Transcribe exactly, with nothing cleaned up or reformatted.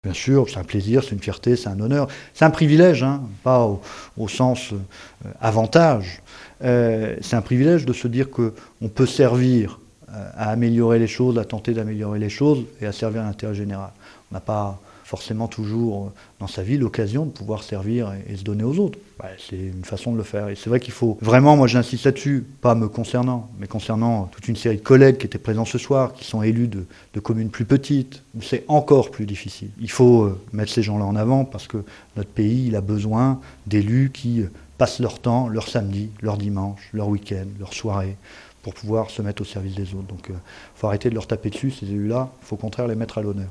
Bien sûr, c'est un plaisir, c'est une fierté, c'est un honneur. C'est un privilège, hein, pas au, au sens euh, avantage. Euh, c'est un privilège de se dire qu'on peut servir euh, à améliorer les choses, à tenter d'améliorer les choses et à servir à l'intérêt général. On n'a pas forcément toujours euh, dans sa vie l'occasion de pouvoir servir et, et se donner aux autres. Ouais, c'est une façon de le faire. Et c'est vrai qu'il faut vraiment, moi j'insiste là-dessus, pas me concernant, mais concernant toute une série de collègues qui étaient présents ce soir, qui sont élus de, de communes plus petites, où c'est encore plus difficile. Il faut euh, mettre ces gens-là en avant parce que notre pays, il a besoin d'élus qui euh, passent leur temps, leur samedi, leur dimanche, leur week-end, leur soirée, pour pouvoir se mettre au service des autres. Donc il euh, faut arrêter de leur taper dessus, ces élus-là, il faut au contraire les mettre à l'honneur.